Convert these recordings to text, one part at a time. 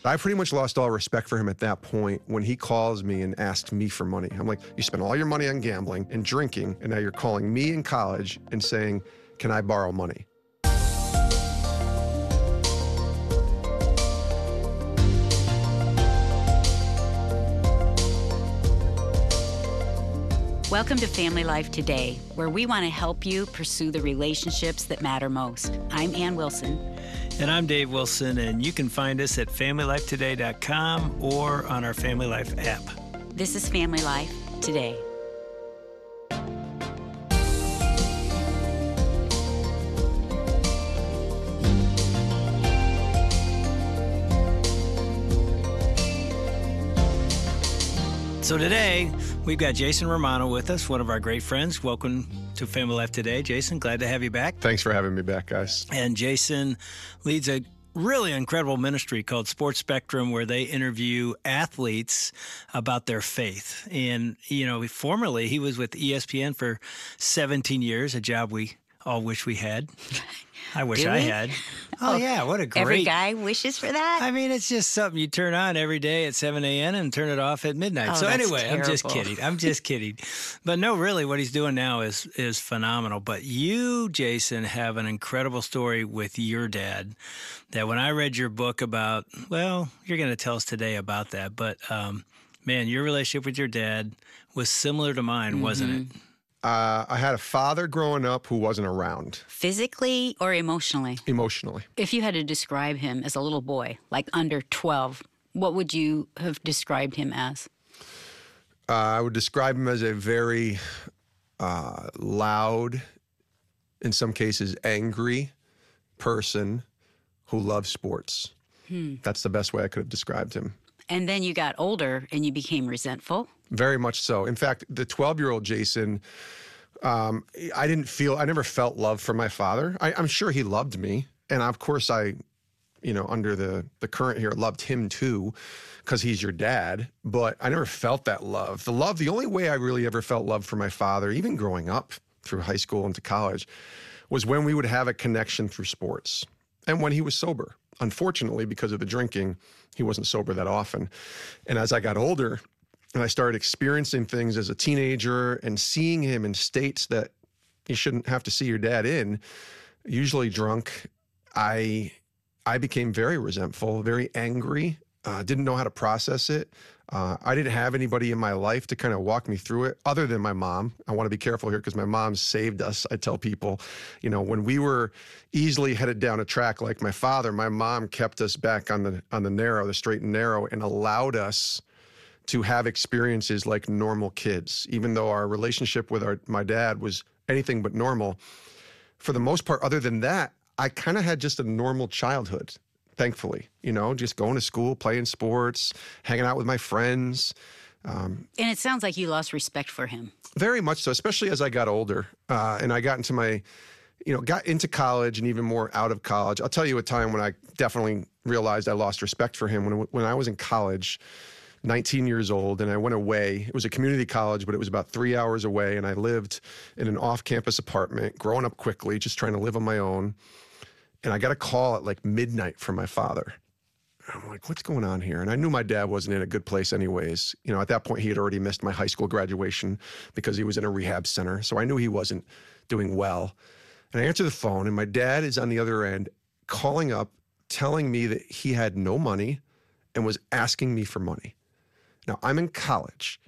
I pretty much lost all respect for him at that point when he calls me and asks me for money. I'm like, you spent all your money on gambling and drinking, and now you're calling me in college and saying, can I borrow money? Welcome to Family Life Today, where we want to help you pursue the relationships that matter most. I'm Ann Wilson. And I'm Dave Wilson, and you can find us at FamilyLifeToday.com or on our Family Life app. This is Family Life Today. So today, we've got Jason Romano with us, one of our great friends. Welcome to Family Life Today. Jason, glad to have you back. Thanks for having me back, guys. And Jason leads a really incredible ministry called Sports Spectrum, where they interview athletes about their faith. And, you know, formerly he was with ESPN for 17 years, a job we all wish we had. I wish I had. Oh, yeah. What a great... Every guy wishes for that? I mean, it's just something you turn on every day at 7 a.m. and turn it off at midnight. Oh, so that's anyway, terrible. I'm just kidding. But no, really, what he's doing now is phenomenal. But you, Jason, have an incredible story with your dad that when I read your book about, well, you're going to tell us today about that. But, man, your relationship with your dad was similar to mine, wasn't it? I had a father growing up who wasn't around. Physically or emotionally? Emotionally. If you had to describe him as a little boy, like under 12, what would you have described him as? I would describe him as a very loud, in some cases angry person who loves sports. That's the best way I could have described him. And then you got older and you became resentful? Very much so. In fact, the 12-year-old Jason, I never felt love for my father. I'm sure he loved me. And of course under the current here, loved him too, because he's your dad. But I never felt that love. The only way I really ever felt love for my father, even growing up through high school into college, was when we would have a connection through sports and when he was sober. Unfortunately, because of the drinking, he wasn't sober that often. And as I got older and I started experiencing things as a teenager and seeing him in states that you shouldn't have to see your dad in, usually drunk, I became very resentful, very angry, didn't know how to process it. I didn't have anybody in my life to kind of walk me through it other than my mom. I want to be careful here because my mom saved us. I tell people, when we were easily headed down a track like my father, my mom kept us back on the straight and narrow, and allowed us to have experiences like normal kids. Even though our relationship with my dad was anything but normal, for the most part, other than that, I kind of had just a normal childhood. Thankfully, just going to school, playing sports, hanging out with my friends. And it sounds like you lost respect for him. Very much so, especially as I got older and I got into got into college and even more out of college. I'll tell you a time when I definitely realized I lost respect for him when I was in college, 19 years old, and I went away. It was a community college, but it was about 3 hours away, and I lived in an off-campus apartment, growing up quickly, just trying to live on my own. And I got a call at like midnight from my father. I'm like, what's going on here? And I knew my dad wasn't in a good place anyways. At that point, he had already missed my high school graduation because he was in a rehab center. So I knew he wasn't doing well. And I answered the phone, and my dad is on the other end calling up, telling me that he had no money and was asking me for money. Now, I'm in college.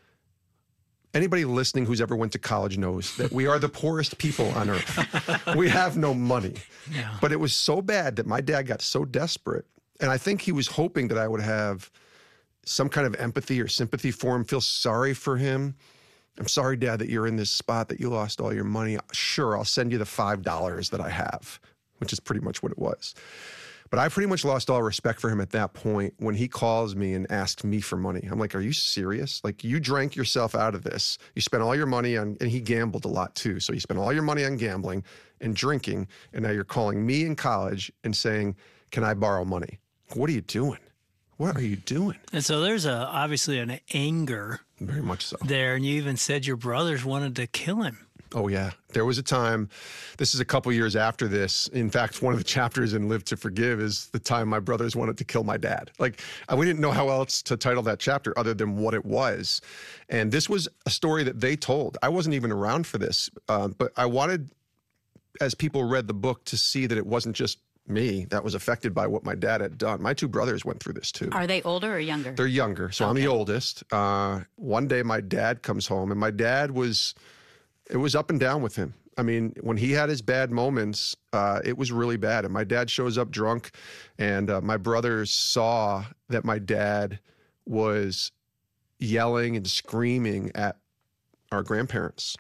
Anybody listening who's ever went to college knows that we are the poorest people on earth. We have no money. Yeah. But it was so bad that my dad got so desperate. And I think he was hoping that I would have some kind of empathy or sympathy for him, feel sorry for him. I'm sorry, Dad, that you're in this spot, that you lost all your money. Sure, I'll send you the $5 that I have, which is pretty much what it was. But I pretty much lost all respect for him at that point when he calls me and asks me for money. I'm like, are you serious? Like, you drank yourself out of this. You spent all your money on, and he gambled a lot too. So you spent all your money on gambling and drinking, and now you're calling me in college and saying, can I borrow money? What are you doing? What are you doing? And so there's obviously an anger Very much so. there, and you even said your brothers wanted to kill him. Oh, yeah. There was a time, this is a couple years after this. In fact, one of the chapters in Live to Forgive is the time my brothers wanted to kill my dad. Like, we didn't know how else to title that chapter other than what it was. And this was a story that they told. I wasn't even around for this, but I wanted, as people read the book, to see that it wasn't just me that was affected by what my dad had done. My two brothers went through this too. Are they older or younger? They're younger. So I'm the oldest. One day my dad comes home, and my dad it was up and down with him. I mean, when he had his bad moments, it was really bad. And my dad shows up drunk, and my brothers saw that my dad was yelling and screaming at our grandparents.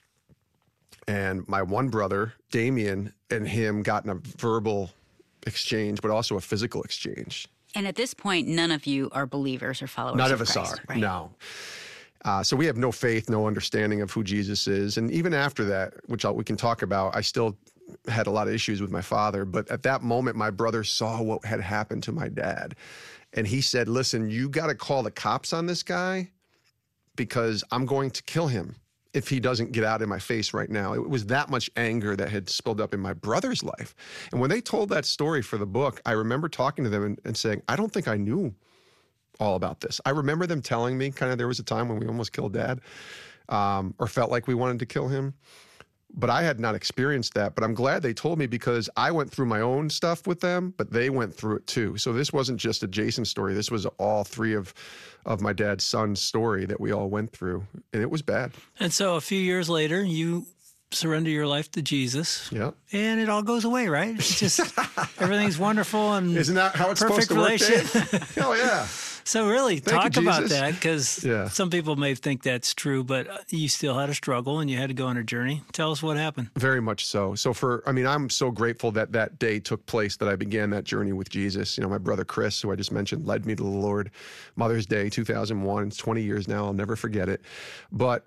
And my one brother, Damien, and him got in a verbal exchange, but also a physical exchange. And at this point, none of you are believers or followers None of of us Christ, are, right? no. So we have no faith, no understanding of who Jesus is. And even after that, which we can talk about, I still had a lot of issues with my father. But at that moment, my brother saw what had happened to my dad. And he said, listen, you got to call the cops on this guy because I'm going to kill him if he doesn't get out in my face right now. It was that much anger that had spilled up in my brother's life. And when they told that story for the book, I remember talking to them and saying, I don't think I knew all about this. I remember them telling me kind of there was a time when we almost killed Dad, or felt like we wanted to kill him. But I had not experienced that. But I'm glad they told me because I went through my own stuff with them, but they went through it too. So this wasn't just a Jason story. This was all three of my dad's son's story that we all went through. And it was bad. And so a few years later, you surrender your life to Jesus. Yeah. And it all goes away, right? It's just everything's wonderful and isn't that how it's supposed perfect to work, relationship. Dave? Oh, yeah. So really, Thank talk you, about Jesus. that because some people may think that's true, but you still had a struggle and you had to go on a journey. Tell us what happened. Very much so. So I'm so grateful that that day took place, that I began that journey with Jesus. You know, my brother Chris, who I just mentioned, led me to the Lord. Mother's Day, 2001. It's 20 years now. I'll never forget it. But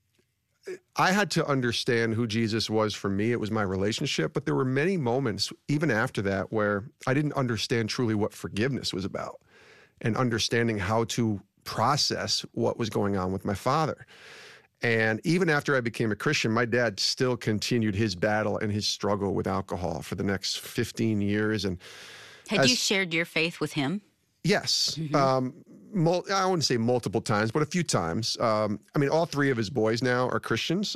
I had to understand who Jesus was for me. It was my relationship. But there were many moments, even after that, where I didn't understand truly what forgiveness was about and understanding how to process what was going on with my father. And even after I became a Christian, my dad still continued his battle and his struggle with alcohol for the next 15 years. And Had you shared your faith with him? yes. I wouldn't say multiple times, but a few times. All three of his boys now are Christians.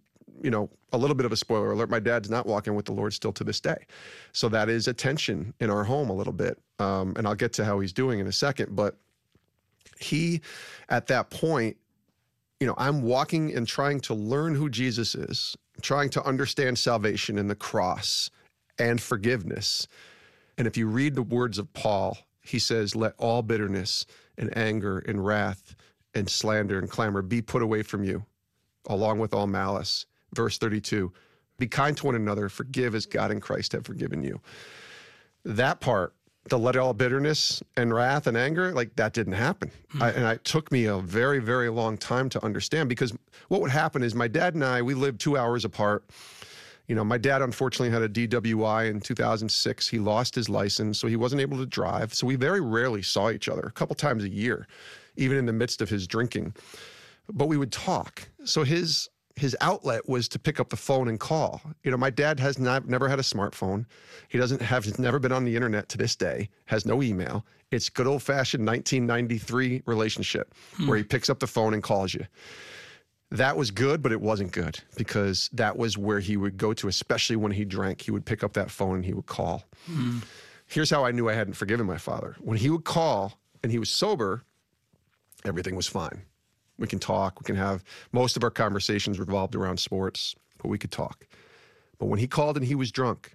A little bit of a spoiler alert, my dad's not walking with the Lord still to this day. So that is a tension in our home a little bit. And I'll get to how he's doing in a second. But he, at that point, I'm walking and trying to learn who Jesus is, trying to understand salvation and the cross and forgiveness. And if you read the words of Paul, he says, let all bitterness and anger and wrath and slander and clamor be put away from you, along with all malice. Verse 32, be kind to one another, forgive as God in Christ have forgiven you. That part, the let all bitterness and wrath and anger, like that didn't happen. And it took me a very, very long time to understand, because what would happen is my dad and I, we lived 2 hours apart. My dad unfortunately had a DWI in 2006. He lost his license, so he wasn't able to drive. So we very rarely saw each other, a couple times a year, even in the midst of his drinking. But we would talk. So his outlet was to pick up the phone and call. My dad has never had a smartphone. He's never been on the internet to this day, has no email. It's good old-fashioned 1993 relationship where he picks up the phone and calls you. That was good, but it wasn't good, because that was where he would go to, especially when he drank. He would pick up that phone and he would call. Here's how I knew I hadn't forgiven my father. When he would call and he was sober, everything was fine. We can talk. We can have most of our conversations revolved around sports, but we could talk. But when he called and he was drunk,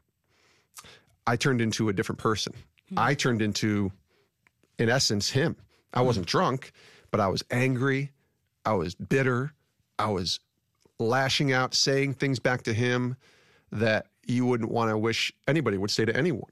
I turned into a different person. I turned into, in essence, him. I wasn't drunk, but I was angry. I was bitter. I was lashing out, saying things back to him that you wouldn't want to wish anybody would say to anyone.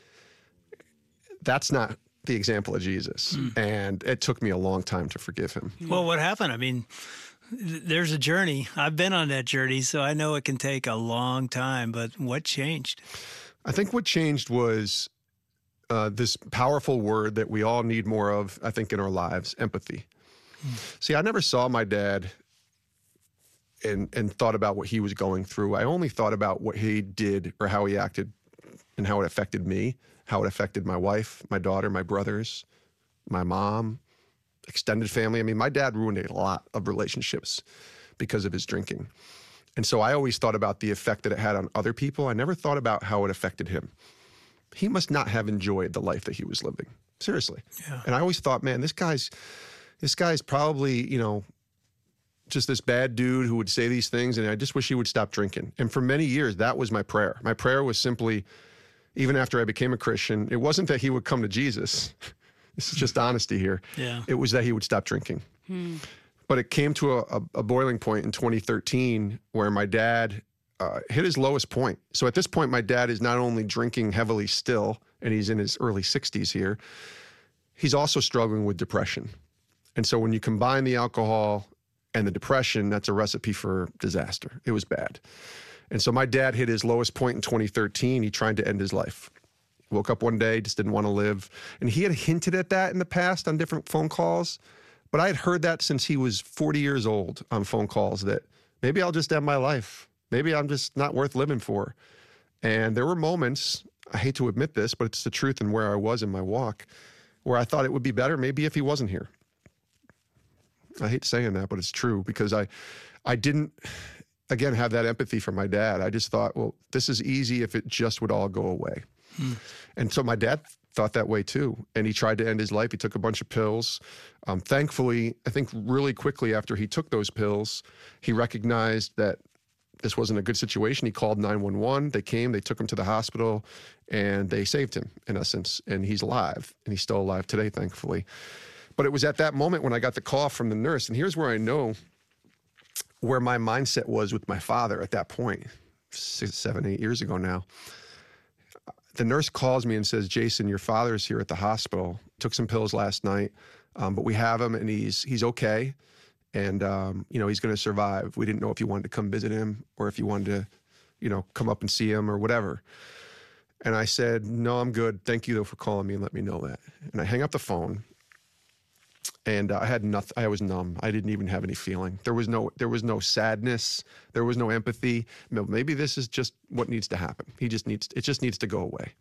That's not the example of Jesus. And it took me a long time to forgive him. Well, what happened? There's a journey. I've been on that journey, so I know it can take a long time, but what changed? I think what changed was this powerful word that we all need more of, I think, in our lives, empathy. See, I never saw my dad and thought about what he was going through. I only thought about what he did or how he acted and how it affected me, how it affected my wife, my daughter, my brothers, my mom, extended family. I mean, my dad ruined a lot of relationships because of his drinking. And so I always thought about the effect that it had on other people. I never thought about how it affected him. He must not have enjoyed the life that he was living. Seriously. Yeah. And I always thought, man, this guy's probably, just this bad dude who would say these things, and I just wish he would stop drinking. And for many years, that was my prayer. My prayer was simply, even after I became a Christian, it wasn't that he would come to Jesus. This is just honesty here. Yeah. It was that he would stop drinking. But it came to a boiling point in 2013 where my dad hit his lowest point. So at this point, my dad is not only drinking heavily still, and he's in his early 60s here, he's also struggling with depression. And so when you combine the alcohol and the depression, that's a recipe for disaster. It was bad. And so my dad hit his lowest point in 2013. He tried to end his life. Woke up one day, just didn't want to live. And he had hinted at that in the past on different phone calls. But I had heard that since he was 40 years old on phone calls, that maybe I'll just end my life. Maybe I'm just not worth living for. And there were moments, I hate to admit this, but it's the truth and where I was in my walk, where I thought it would be better maybe if he wasn't here. I hate saying that, but it's true, because I didn't, again, have that empathy for my dad. I just thought, well, this is easy if it just would all go away. And so my dad thought that way too. And he tried to end his life. He took a bunch of pills. Thankfully, I think really quickly after he took those pills, he recognized that this wasn't a good situation. He called 911. They came, they took him to the hospital, and they saved him, in essence. And he's alive, and he's still alive today, thankfully. But it was at that moment when I got the call from the nurse, and here's where I know where my mindset was with my father at that point, 6, 7, 8 years ago now. The nurse calls me and says, Jason, your father's here at the hospital. Took some pills last night, but we have him, and he's okay. And, he's going to survive. We didn't know if you wanted to come visit him or if you wanted to, come up and see him or whatever. And I said, no, I'm good. Thank you, though, for calling me and let me know that. And I hang up the phone. And I had nothing. I was numb. I didn't even have any feeling. There was no sadness. There was no empathy. Maybe this is just what needs to happen. It just needs to go away.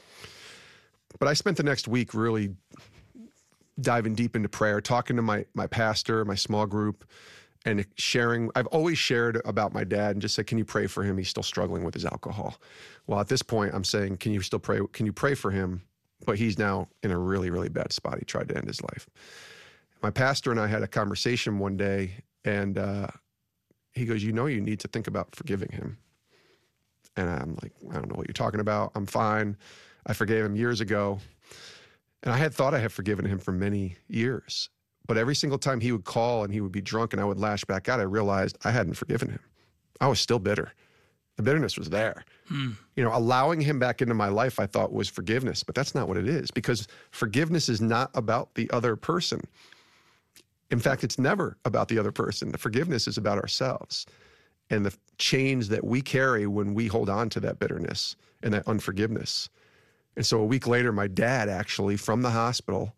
But I spent the next week really diving deep into prayer, talking to my pastor, my small group, and sharing. I've always shared about my dad and just said, can you pray for him? He's still struggling with his alcohol. Well, at this point, I'm saying, can you still pray? Can you pray for him? But he's now in a really, really bad spot. He tried to end his life. My pastor and I had a conversation one day, and he goes, you need to think about forgiving him. And I'm like, I don't know what you're talking about. I'm fine. I forgave him years ago. And I had thought I had forgiven him for many years. But every single time he would call and he would be drunk and I would lash back out, I realized I hadn't forgiven him. I was still bitter. The bitterness was there. Allowing him back into my life, I thought, was forgiveness. But that's not what it is, because forgiveness is not about the other person. In fact, it's never about the other person. The forgiveness is about ourselves and the chains that we carry when we hold on to that bitterness and that unforgiveness. And so a week later, my dad actually, from the hospital,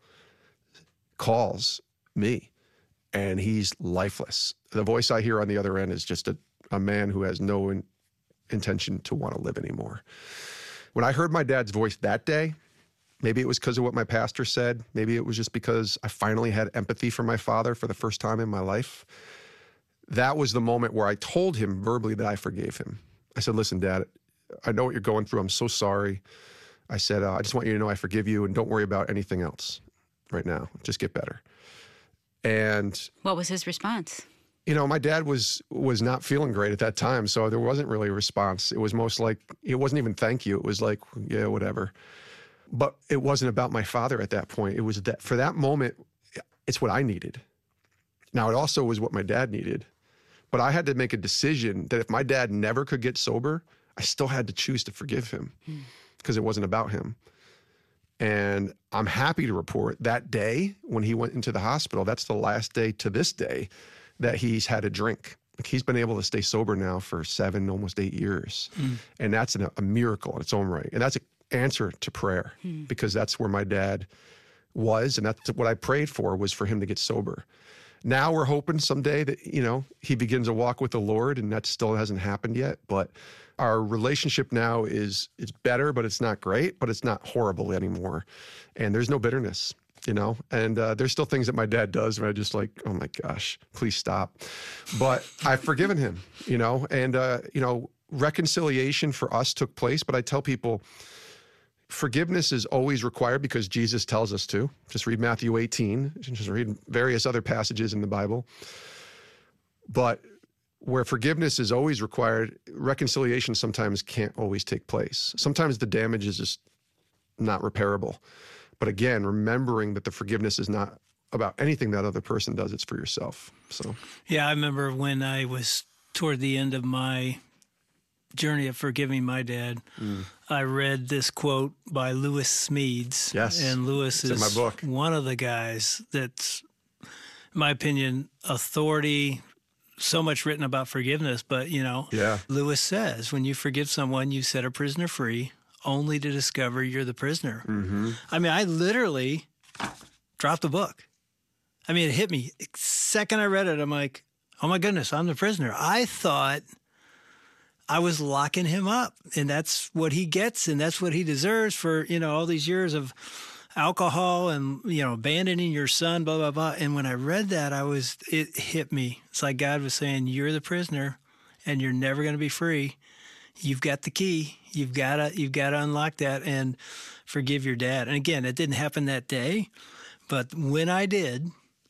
calls me, and he's lifeless. The voice I hear on the other end is just a man who has no intention to want to live anymore. When I heard my dad's voice that day, maybe it was because of what my pastor said. Maybe it was just because I finally had empathy for my father for the first time in my life. That was the moment where I told him verbally that I forgave him. I said, listen, Dad, I know what you're going through. I'm so sorry. I said, I just want you to know I forgive you, and don't worry about anything else right now. Just get better. And what was his response? My dad was not feeling great at that time, so there wasn't really a response. It was most like, it wasn't even thank you. It was like, yeah, whatever. But it wasn't about my father at that point. It was that for that moment, it's what I needed. Now, it also was what my dad needed. But I had to make a decision that if my dad never could get sober, I still had to choose to forgive him because it wasn't about him. And I'm happy to report that day when he went into the hospital, that's the last day to this day that he's had a drink. Like, he's been able to stay sober now for 7, almost 8 years. And that's a miracle in its own right. And that's an answer to prayer, because that's where my dad was. And that's what I prayed for, was for him to get sober. Now we're hoping someday that, he begins a walk with the Lord, and that still hasn't happened yet. But our relationship now it's better, but it's not great, but it's not horrible anymore. And there's no bitterness, and there's still things that my dad does where I just like, oh my gosh, please stop. But I've forgiven him, and, reconciliation for us took place. But I tell people, forgiveness is always required because Jesus tells us to. Just read Matthew 18, just read various other passages in the Bible. But where forgiveness is always required, reconciliation sometimes can't always take place. Sometimes the damage is just not repairable. But again, remembering that the forgiveness is not about anything that other person does, it's for yourself. So yeah, I remember when I was toward the end of my journey of forgiving my dad, I read this quote by Lewis Smedes. Yes, and Lewis is in my book. One of the guys that's, in my opinion, authority. So much written about forgiveness, but Lewis says, when you forgive someone, you set a prisoner free, only to discover you're the prisoner. Mm-hmm. I mean, I literally dropped the book. I mean, it hit me. The second I read it, I'm like, oh my goodness, I'm the prisoner. I thought I was locking him up, and that's what he gets, and that's what he deserves for, all these years of alcohol and, abandoning your son, blah, blah, blah. And when I read that, it hit me. It's like God was saying, you're the prisoner and you're never going to be free. You've got the key. You've got to unlock that and forgive your dad. And again, it didn't happen that day, but when I did,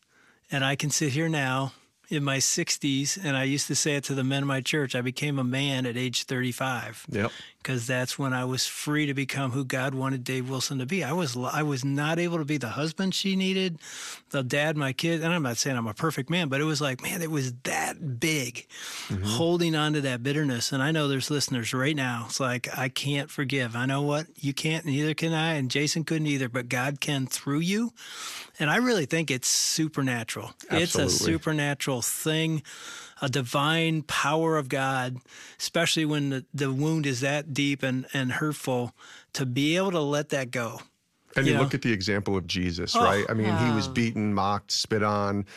and I can sit here now in my 60s, and I used to say it to the men of my church, I became a man at age 35. Yep. Because that's when I was free to become who God wanted Dave Wilson to be. I was not able to be the husband she needed, the dad, my kid. And I'm not saying I'm a perfect man, but it was like, man, it was that big, holding on to that bitterness. And I know there's listeners right now. It's like, I can't forgive. I know what? You can't, neither can I, and Jason couldn't either, but God can through you. And I really think it's supernatural. Absolutely. It's a supernatural thing, a divine power of God, especially when the wound is that deep and hurtful, to be able to let that go. And you look at the example of Jesus, right? I mean, he was beaten, mocked, spit on,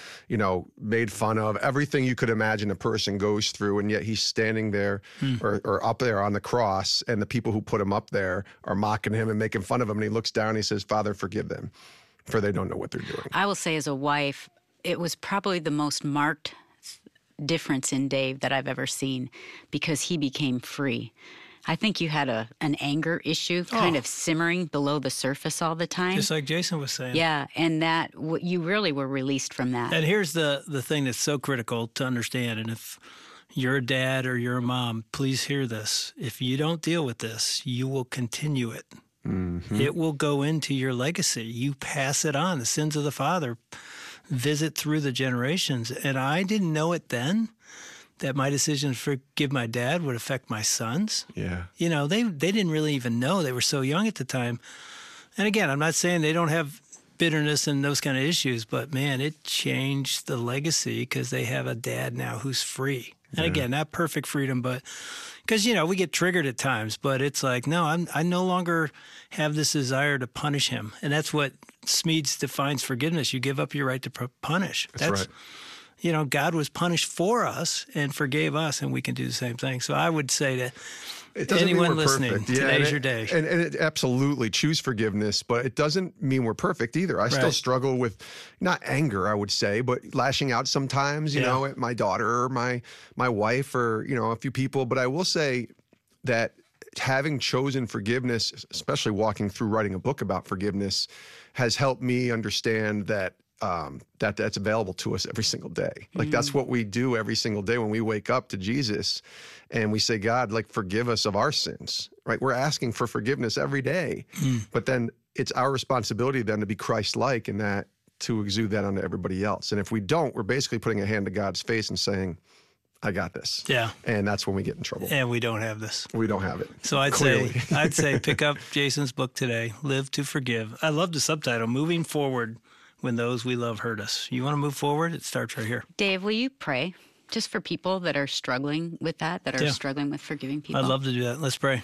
made fun of, everything you could imagine a person goes through. And yet he's standing there or up there on the cross, and the people who put him up there are mocking him and making fun of him. And he looks down and he says, Father, forgive them, for they don't know what they're doing. I will say, as a wife, it was probably the most marked difference in Dave that I've ever seen, because he became free. I think you had an anger issue kind of simmering below the surface all the time. Just like Jason was saying. Yeah, and that you really were released from that. And here's the thing that's so critical to understand, and if you're a dad or you're a mom, please hear this. If you don't deal with this, you will continue it. Mm-hmm. It will go into your legacy. You pass it on. The sins of the father visit through the generations. And I didn't know it then, that my decision to forgive my dad would affect my sons. Yeah. They didn't really even know. They were so young at the time. And again, I'm not saying they don't have bitterness and those kind of issues, but man, it changed the legacy because they have a dad now who's free. And again, not perfect freedom, but because, we get triggered at times, but it's like, no, I no longer have this desire to punish him. And that's what Smedes defines forgiveness. You give up your right to punish. That's right. God was punished for us and forgave us, and we can do the same thing. So I would say to anyone listening, today's your day. And it absolutely choose forgiveness, but it doesn't mean we're perfect either. I still struggle with not anger, I would say, but lashing out sometimes, you know, at my daughter or my wife or, a few people. But I will say that having chosen forgiveness, especially walking through writing a book about forgiveness, has helped me understand that that's available to us every single day. Like that's what we do every single day when we wake up to Jesus and we say, God, forgive us of our sins, right? We're asking for forgiveness every day, but then it's our responsibility then to be Christ-like and that to exude that onto everybody else. And if we don't, we're basically putting a hand to God's face and saying, I got this. Yeah. And that's when we get in trouble. And we don't have this. We don't have it. So I'd say pick up Jason's book today, Live to Forgive. I love the subtitle, Moving Forward When Those We Love Hurt Us. You want to move forward? It starts right here. Dave, will you pray just for people that are struggling with that are struggling with forgiving people? I'd love to do that. Let's pray.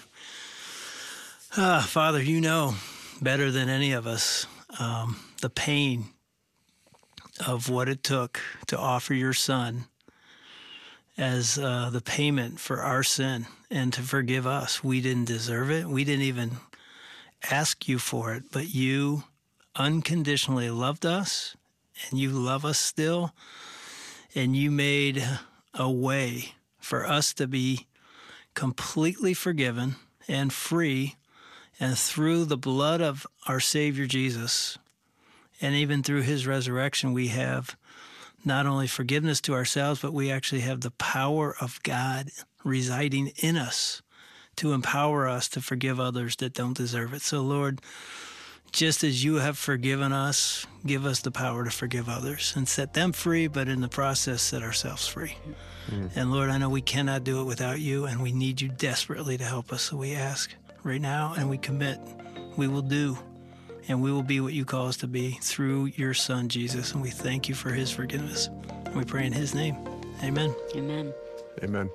Father, you know better than any of us the pain of what it took to offer your son as the payment for our sin and to forgive us. We didn't deserve it. We didn't even ask you for it, but you unconditionally loved us, and you love us still, and you made a way for us to be completely forgiven and free, and through the blood of our Savior Jesus, and even through his resurrection, we have not only forgiveness to ourselves, but we actually have the power of God residing in us to empower us to forgive others that don't deserve it. So, Lord, just as you have forgiven us, give us the power to forgive others and set them free, but in the process, set ourselves free. And Lord, I know we cannot do it without you, and we need you desperately to help us. So we ask right now, and we commit, we will do, and we will be what you call us to be through your Son, Jesus. And we thank you for his forgiveness. And we pray in his name. Amen. Amen. Amen.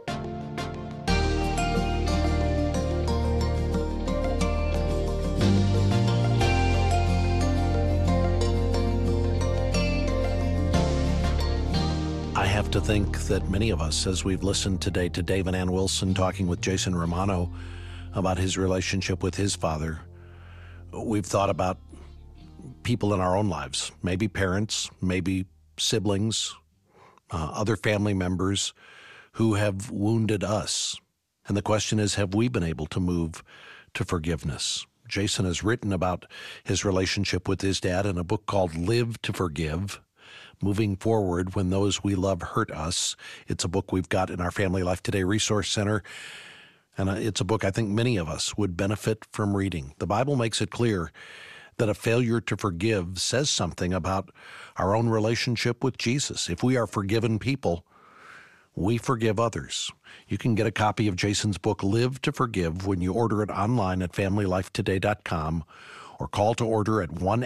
I have to think that many of us, as we've listened today to Dave and Ann Wilson talking with Jason Romano about his relationship with his father, we've thought about people in our own lives, maybe parents, maybe siblings, other family members who have wounded us. And the question is, have we been able to move to forgiveness? Jason has written about his relationship with his dad in a book called Live to Forgive, Moving Forward When Those We Love Hurt Us. It's a book we've got in our Family Life Today Resource Center, and it's a book I think many of us would benefit from reading. The Bible makes it clear that a failure to forgive says something about our own relationship with Jesus. If we are forgiven people, we forgive others. You can get a copy of Jason's book, Live to Forgive, when you order it online at FamilyLifeToday.com or call to order at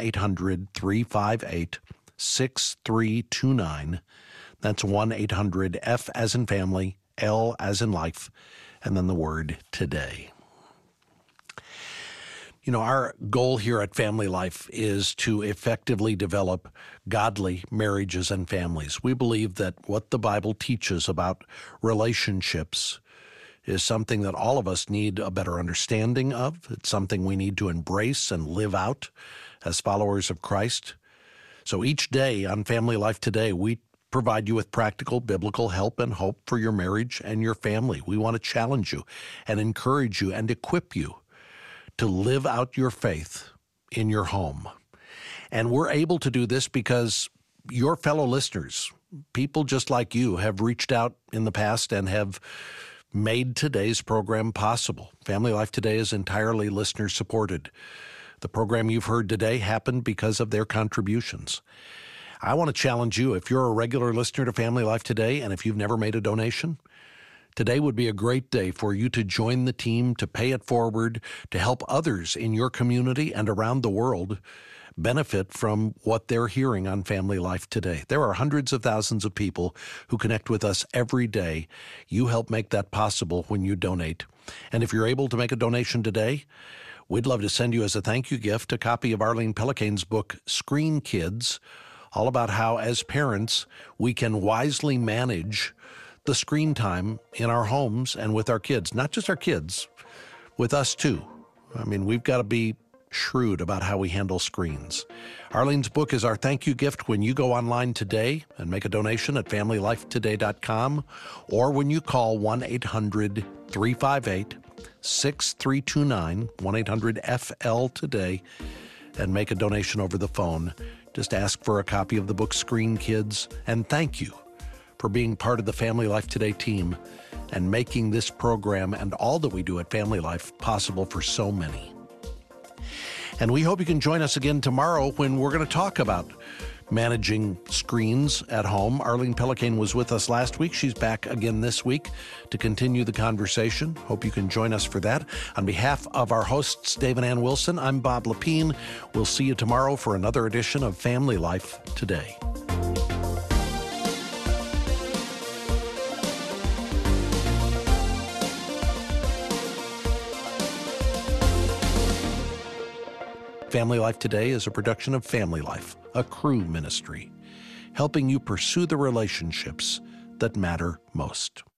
1-800-358-6329. That's 1-800-F as in family, L as in life, and then the word today. You know, our goal here at Family Life is to effectively develop godly marriages and families. We believe that what the Bible teaches about relationships is something that all of us need a better understanding of. It's something we need to embrace and live out as followers of Christ. So each day on Family Life Today, we provide you with practical biblical help and hope for your marriage and your family. We want to challenge you and encourage you and equip you to live out your faith in your home. And we're able to do this because your fellow listeners, people just like you, have reached out in the past and have made today's program possible. Family Life Today is entirely listener-supported. The program you've heard today happened because of their contributions. I want to challenge you, if you're a regular listener to Family Life Today and if you've never made a donation, today would be a great day for you to join the team, to pay it forward, to help others in your community and around the world benefit from what they're hearing on Family Life Today. There are hundreds of thousands of people who connect with us every day. You help make that possible when you donate. And if you're able to make a donation today, we'd love to send you as a thank you gift a copy of Arlene Pellicane's book, Screen Kids, all about how, as parents, we can wisely manage the screen time in our homes and with our kids. Not just our kids, with us too. I mean, we've got to be shrewd about how we handle screens. Arlene's book is our thank you gift when you go online today and make a donation at FamilyLifeToday.com or when you call 1-800-358-6329, 1-800-FL-TODAY, and make a donation over the phone. Just ask for a copy of the book Screen Kids, and thank you for being part of the Family Life Today team and making this program and all that we do at Family Life possible for so many. And we hope you can join us again tomorrow when we're going to talk about managing screens at home. Arlene Pellicane was with us last week. She's back again this week to continue the conversation. Hope you can join us for that. On behalf of our hosts, Dave and Ann Wilson, I'm Bob Lepine. We'll see you tomorrow for another edition of Family Life Today. Family Life Today is a production of Family Life, a Cru ministry. helping you pursue the relationships that matter most.